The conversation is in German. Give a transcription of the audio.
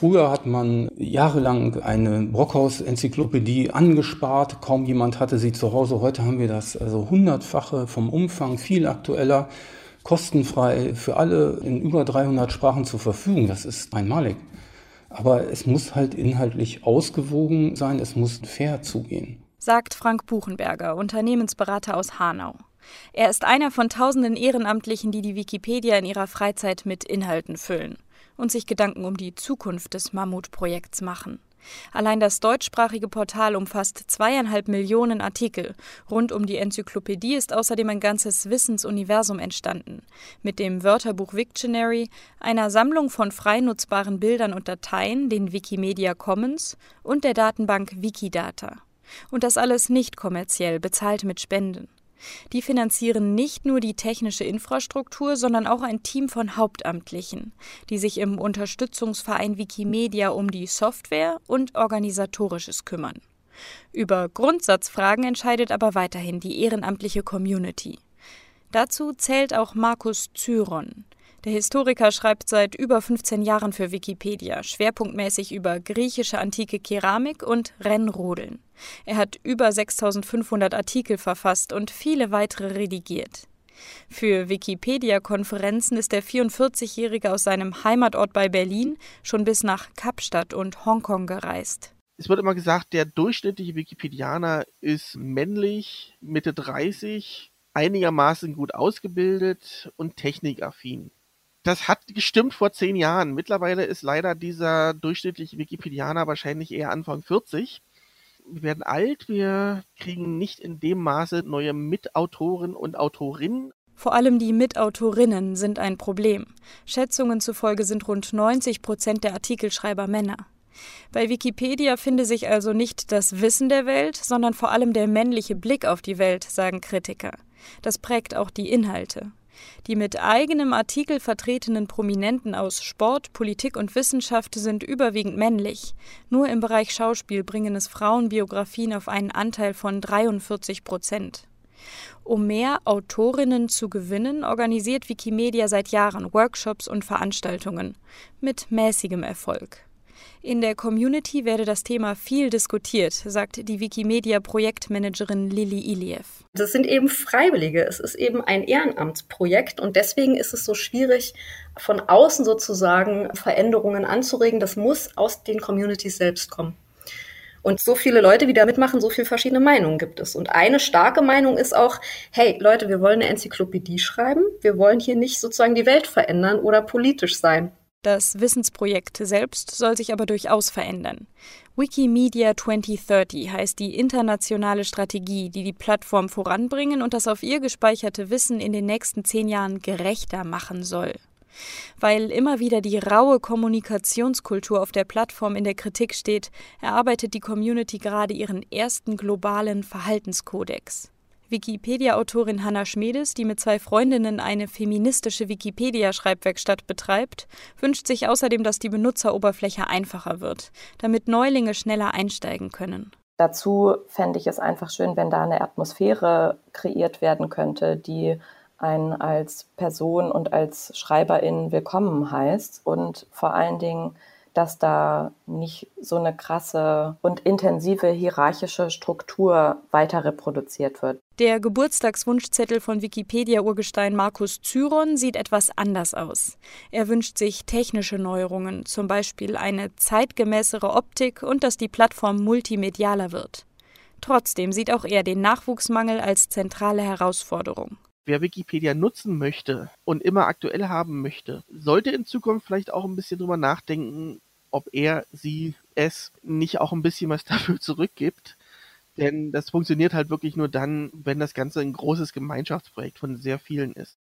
Früher hat man jahrelang eine Brockhaus-Enzyklopädie angespart, kaum jemand hatte sie zu Hause. Heute haben wir das also hundertfache vom Umfang, viel aktueller, kostenfrei für alle in über 300 Sprachen zur Verfügung. Das ist einmalig. Aber es muss halt inhaltlich ausgewogen sein, es muss fair zugehen. Sagt Frank Buchenberger, Unternehmensberater aus Hanau. Er ist einer von tausenden Ehrenamtlichen, die die Wikipedia in ihrer Freizeit mit Inhalten füllen und sich Gedanken um die Zukunft des Mammutprojekts machen. Allein das deutschsprachige Portal umfasst 2,5 Millionen Artikel. Rund um die Enzyklopädie ist außerdem ein ganzes Wissensuniversum entstanden. Mit dem Wörterbuch Wiktionary, einer Sammlung von frei nutzbaren Bildern und Dateien, den Wikimedia Commons und der Datenbank Wikidata. Und das alles nicht kommerziell, bezahlt mit Spenden. Die finanzieren nicht nur die technische Infrastruktur, sondern auch ein Team von Hauptamtlichen, die sich im Unterstützungsverein Wikimedia um die Software und Organisatorisches kümmern. Über Grundsatzfragen entscheidet aber weiterhin die ehrenamtliche Community. Dazu zählt auch Markus Zyron. Der Historiker schreibt seit über 15 Jahren für Wikipedia, schwerpunktmäßig über griechische antike Keramik und Rennrodeln. Er hat über 6.500 Artikel verfasst und viele weitere redigiert. Für Wikipedia-Konferenzen ist der 44-Jährige aus seinem Heimatort bei Berlin schon bis nach Kapstadt und Hongkong gereist. Es wird immer gesagt, der durchschnittliche Wikipedianer ist männlich, Mitte 30, einigermaßen gut ausgebildet und technikaffin. Das hat gestimmt vor 10 Jahren. Mittlerweile ist leider dieser durchschnittliche Wikipedianer wahrscheinlich eher Anfang 40. Wir werden alt, wir kriegen nicht in dem Maße neue Mitautoren und Autorinnen. Vor allem die Mitautorinnen sind ein Problem. Schätzungen zufolge sind rund 90% der Artikelschreiber Männer. Bei Wikipedia finde sich also nicht das Wissen der Welt, sondern vor allem der männliche Blick auf die Welt, sagen Kritiker. Das prägt auch die Inhalte. Die mit eigenem Artikel vertretenen Prominenten aus Sport, Politik und Wissenschaft sind überwiegend männlich. Nur im Bereich Schauspiel bringen es Frauenbiografien auf einen Anteil von 43%. Um mehr Autorinnen zu gewinnen, organisiert Wikimedia seit Jahren Workshops und Veranstaltungen. Mit mäßigem Erfolg. In der Community werde das Thema viel diskutiert, sagt die Wikimedia-Projektmanagerin Lilly Iliev. Das sind eben Freiwillige, es ist eben ein Ehrenamtsprojekt und deswegen ist es so schwierig, von außen sozusagen Veränderungen anzuregen. Das muss aus den Communities selbst kommen. Und so viele Leute, die da mitmachen, so viele verschiedene Meinungen gibt es. Und eine starke Meinung ist auch, hey Leute, wir wollen eine Enzyklopädie schreiben, wir wollen hier nicht sozusagen die Welt verändern oder politisch sein. Das Wissensprojekt selbst soll sich aber durchaus verändern. Wikimedia 2030 heißt die internationale Strategie, die die Plattform voranbringen und das auf ihr gespeicherte Wissen in den nächsten 10 Jahren gerechter machen soll. Weil immer wieder die raue Kommunikationskultur auf der Plattform in der Kritik steht, erarbeitet die Community gerade ihren ersten globalen Verhaltenskodex. Wikipedia-Autorin Hannah Schmedes, die mit 2 Freundinnen eine feministische Wikipedia-Schreibwerkstatt betreibt, wünscht sich außerdem, dass die Benutzeroberfläche einfacher wird, damit Neulinge schneller einsteigen können. Dazu fände ich es einfach schön, wenn da eine Atmosphäre kreiert werden könnte, die einen als Person und als Schreiberin willkommen heißt und vor allen Dingen, dass da nicht so eine krasse und intensive hierarchische Struktur weiter reproduziert wird. Der Geburtstagswunschzettel von Wikipedia-Urgestein Markus Zyron sieht etwas anders aus. Er wünscht sich technische Neuerungen, zum Beispiel eine zeitgemäßere Optik und dass die Plattform multimedialer wird. Trotzdem sieht auch er den Nachwuchsmangel als zentrale Herausforderung. Wer Wikipedia nutzen möchte und immer aktuell haben möchte, sollte in Zukunft vielleicht auch ein bisschen drüber nachdenken, ob er, sie, es nicht auch ein bisschen was dafür zurückgibt. Denn das funktioniert halt wirklich nur dann, wenn das Ganze ein großes Gemeinschaftsprojekt von sehr vielen ist.